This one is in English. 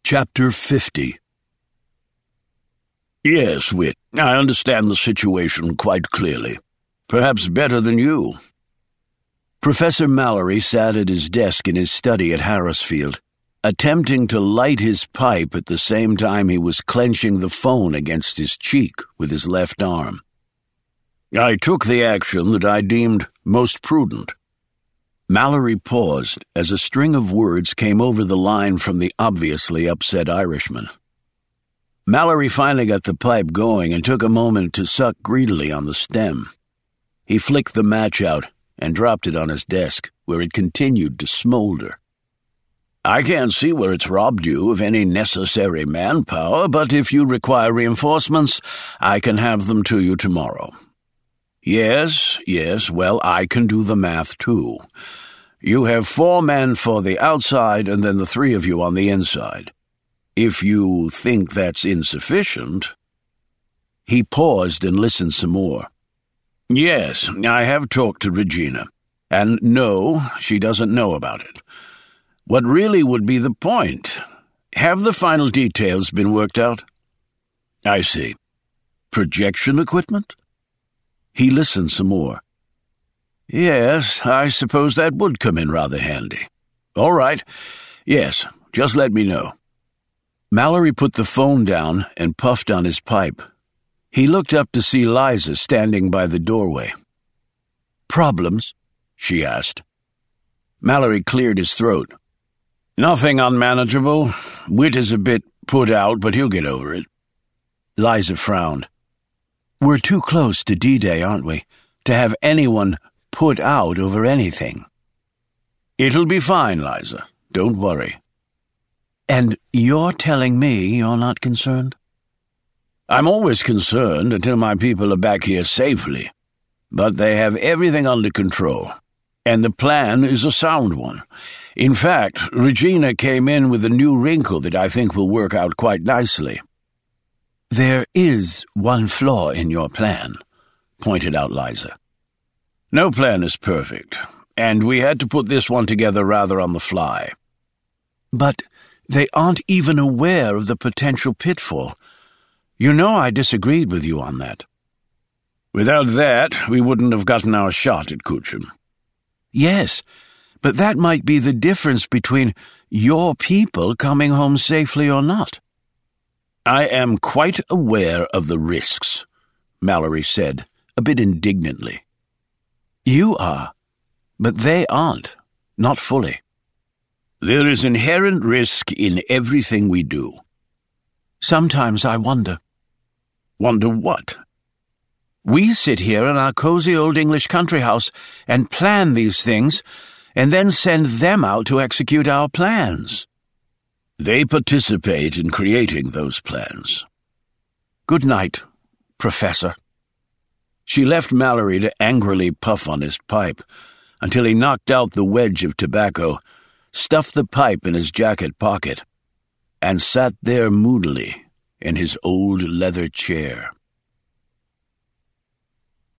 Chapter 50. Yes, Whit, I understand the situation quite clearly. Perhaps better than you. Professor Mallory sat at his desk in his study at Harrisfield, attempting to light his pipe at the same time he was clenching the phone against his cheek with his left arm. I took the action that I deemed most prudent. Mallory paused as a string of words came over the line from the obviously upset Irishman. Mallory finally got the pipe going and took a moment to suck greedily on the stem. He flicked the match out and dropped it on his desk, where it continued to smolder. I can't see where it's robbed you of any necessary manpower, but if you require reinforcements, I can have them to you tomorrow. Yes, well, I can do the math too. You have 4 men for the outside and then the 3 of you on the inside. If you think that's insufficient... He paused and listened some more. Yes, I have talked to Regina. And no, she doesn't know about it. What really would be the point? Have the final details been worked out? I see. Projection equipment? He listened some more. Yes, I suppose that would come in rather handy. All right. Yes, just let me know. Mallory put the phone down and puffed on his pipe. He looked up to see Liza standing by the doorway. Problems? She asked. Mallory cleared his throat. Nothing unmanageable. Whit is a bit put out, but he'll get over it. Liza frowned. We're too close to D-Day, aren't we, to have anyone put out over anything? It'll be fine, Liza. Don't worry. And you're telling me you're not concerned? I'm always concerned until my people are back here safely. But they have everything under control, and the plan is a sound one. In fact, Regina came in with a new wrinkle that I think will work out quite nicely. There is one flaw in your plan, pointed out Liza. No plan is perfect, and we had to put this one together rather on the fly. But they aren't even aware of the potential pitfall. You know I disagreed with you on that. Without that, we wouldn't have gotten our shot at Kuchin. Yes, but that might be the difference between your people coming home safely or not. I am quite aware of the risks, Mallory said, a bit indignantly. You are, but they aren't, not fully. There is inherent risk in everything we do. Sometimes I wonder. Wonder what? We sit here in our cozy old English country house and plan these things, and then send them out to execute our plans. They participate in creating those plans. Good night, Professor. She left Mallory to angrily puff on his pipe until he knocked out the wedge of tobacco, stuffed the pipe in his jacket pocket, and sat there moodily in his old leather chair.